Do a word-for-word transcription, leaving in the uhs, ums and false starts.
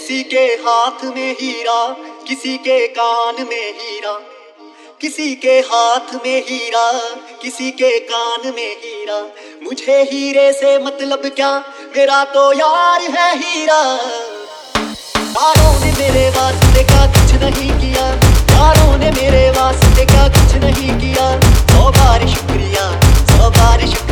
किसी के हाथ में हीरा, किसी के कान में हीरा, किसी के हाथ में हीरा, किसी के कान में हीरा। मुझे हीरे से मतलब क्या, मेरा तो यार है हीरा। यारों ने मेरे वास्ते क्या कुछ नहीं किया, यारों ने मेरे वास्ते क्या कुछ नहीं किया। सौ बार शुक्रिया, सौ बार शुक्रिया।